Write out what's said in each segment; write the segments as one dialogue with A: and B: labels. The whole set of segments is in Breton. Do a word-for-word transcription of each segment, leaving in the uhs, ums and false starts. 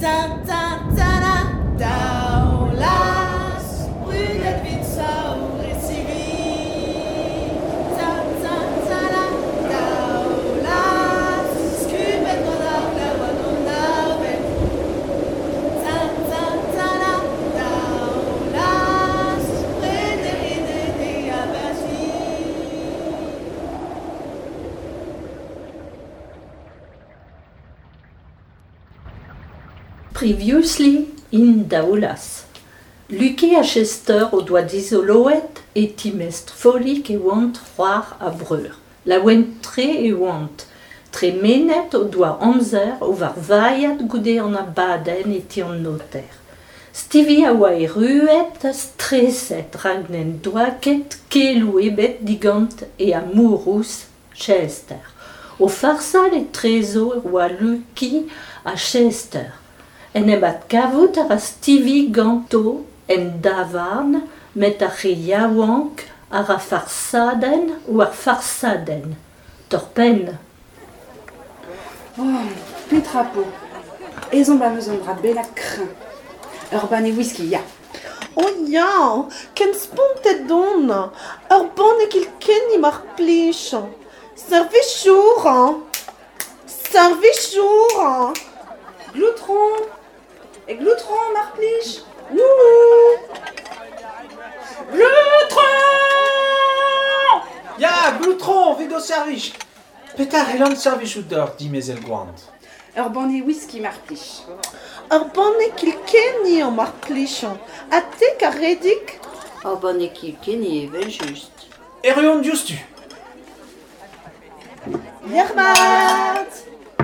A: Previously in Daoulas. Lucie a Chester o doa dizoloet e timestr folik e oant c'hoar a breur. La oant tre e oant. Tre menet o doa amzer o var vaiat goude an abaden e ti an noter. Stevie a oa e ruet streset ragnen doaket kelou ebet digant e a mourous Chester. O farsal e trezo oa Lucie a Chester. En ebat kavout ar a Stevie ganto en davarn met ar re yaouank ar a farsaden ou ar farsaden. Torpen.
B: Oh, petrapo. Ezon ba meus an dra belak krin. Ur ban e whisky, ya.
C: Oh ya, ken spontet don. Ur ban e kil ken i mar plich. Servi chour. Servi chour.
B: Gloutron. Et gloutron, mar plich. Wouhou.
D: Gloutron! Ya, gloutron, vid o service. Petar e lan service out d'or, di mezel gwant.
B: Ur ban e whisky, mar plich.
C: Ur ban e kil ken i an mar plich. A te karedik?
E: Ur ban e kil ken i evel just.
D: Erion diostu.
C: Yerbat!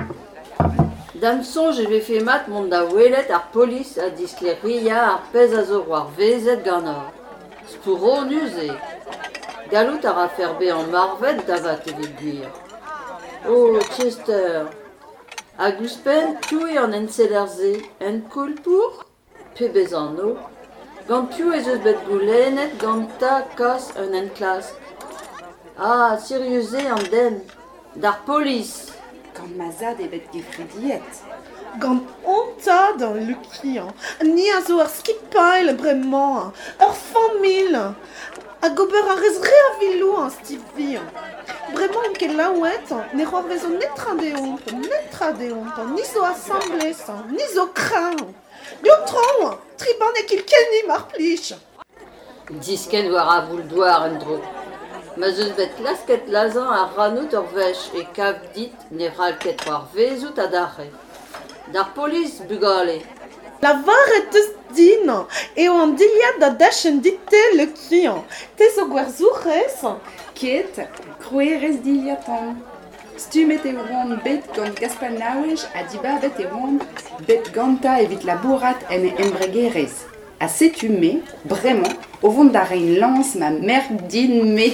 E: Dam sonj e vefe mat mont da welet ar polis a diskle ria ar pez a zo war vezet gant-or. Spouronus e. Galout ar afer be an marvet davat evit gwir. Oh, Chester. A gouspen, piou e an enselerze, en koulpour? Pe bez an o. Gant piou ez eus bet goulennet gant ta kas un enklas. Ah, serieuze an den. D'ar polis.
B: Gant mazad e bet gefridiet.
C: Gant onta dan Lucie. Ni a zo ar skipail bremañ. Ur famil. A gober a rez re a vilou an Stevie. Bremañ ket laouet, ne c'hoar vezon netra deont, netra deont, ni zo assemblez, ni zo kran. Gloutron, triban e kil ken i mar plich.
E: Disken war a voul douar en dro. Ma zeus bet lasket lazan ar ranout ur vech e kav dit ne ralket war vezout a dare. D'ar polis bugale.
C: La varet eus din, eo an diliad da dachen dite Lucie. Te zo gwerzourez?
B: Ket, krouerez diliatan. Stumet e oan bet gant gaspal naouej a diba bet e oan bet ganta evit labourat en e embregerez. A setu me, bremañ, o vont da rein lans ma merdin me.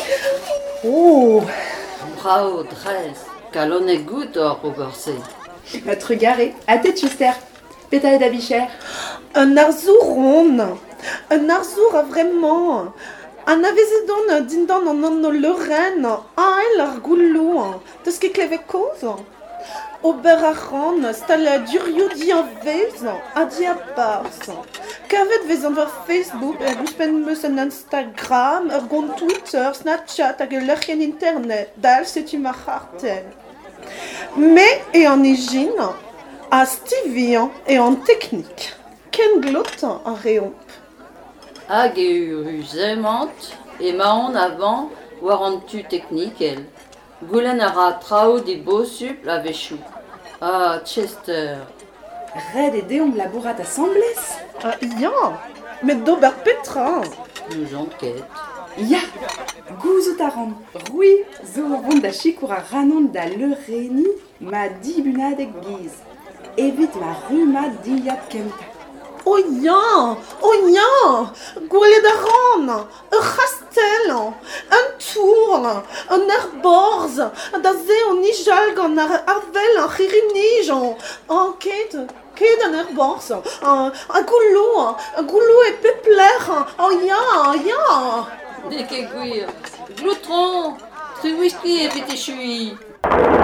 B: Oh!
E: Bravo, dres. Kalonek gout or o gorse.
B: Ma trugare, a tet Chester. Peta e da bicher.
C: Un arzour ron. Un arzour a vremañ. An avezedon dindan an an o leuren. A el ar goulou. Teus ket klevet koz? Ober a ran, stal a durio di a vez, a di a bars. Kavet vez an war Facebook, a gouspen meus an Instagram, ur gont Twitter, Snapchat hag ur lec'hen internet, dal setu ma c'hartel. Me e an egin, a Stevie e an teknik. Ken glot a reomp.
E: Hag e ur uzemant, e maon avant war an tu teknik el. Goulenn a ra trao di bosup la vechou. Ah, Chester.
B: Red e deomp labourat assemblez.
C: Ah, ya, met d'ober petra.
E: Nou jont ket.
B: Ya, gouzout a ran. Roui, zo vont da chikour a ranon da leureni ma dibunadek giz. Evit ma rumad diliat kenta.
C: Oh ya, oh ya, gwelet a ran, ur c'hastel, un tour, un ur borz, da ze o nijal gant ar arvel ar c'hirinij, oh, ket, ket an ur borz, a goulou, a goulou e pepler, oh ya, ya.
E: Dek e gwir. Gloutron. Tri whisky e pete chui.